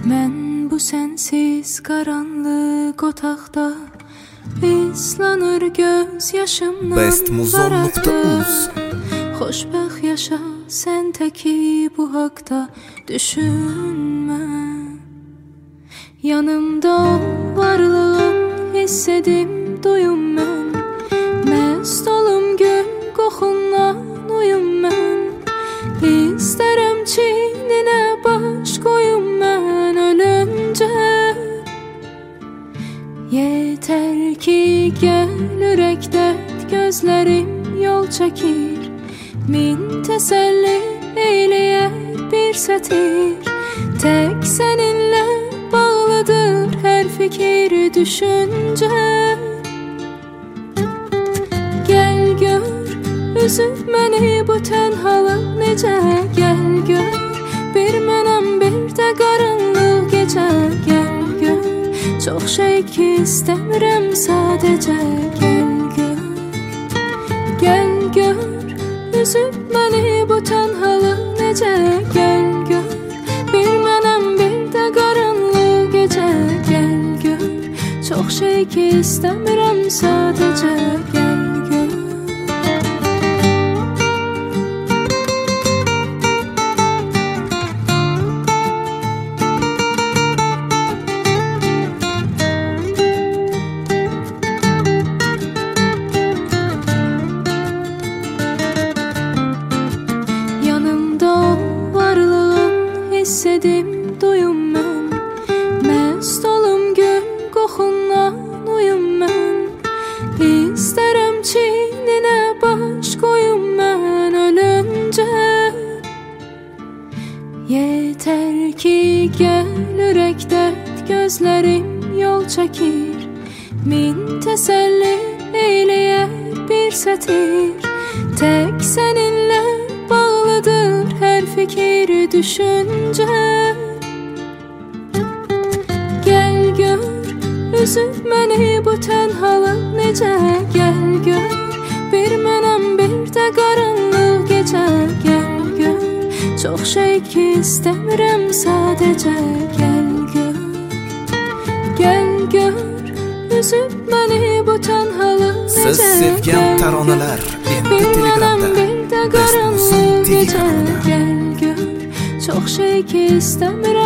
Mən bu sənsiz qaranlıq otaqda islanır göz yaşımdan bestmuzon.uz Xoşbəxt yaşa sən təki bu haqda düşünmə Yanımda ol varlığın hiss edim duyum mən Məst olum gül qoxundan uyum mən İstərəm çininə baş qoyum mən ölüncə Yetər ki gəl ürəkdə gözlərim yol çəkir Min təsəlli eyləyər bir sətir Tək səninlə bağlıdır hər fikir düşüncə Gəl gör üzüb məni bu tənhalıq necə Gəl gör bir mənəm bir də qaranlıq gecə Gəl gör çox şey ki istəmirəm sadəcə Gəl gör Gəl gör üzüb məni bu tənhalıq necə Gəl gör bir mənəm bir də qaranlıq gecə Gəl gör çox şey ki istəmirəm sadəcə Gəl gör Hiss edim duyum mən Məst olum gül qoxundan uyum mən İstərəm çininə baş qoyum mən ölüncə Yetər ki gəl ürəkdə gözlərim yol çəkir Min təsəlli eyləyər bir sətir Tək səninlə bağlıdır hər fikir düşüncə Gəl gör üzüb məni bu tənhalıq necə Gəl gör bir mənəm bir də qaranlıq gecə Gəl gör çox şey ki istəmirəm sadəcə Gəl gör Gəl gör üzüb məni bu tənhalıq necə Siz sevgan taronalar endi Telegramda qaranlıq gecə Gəl gör çox şey ki istəmirəm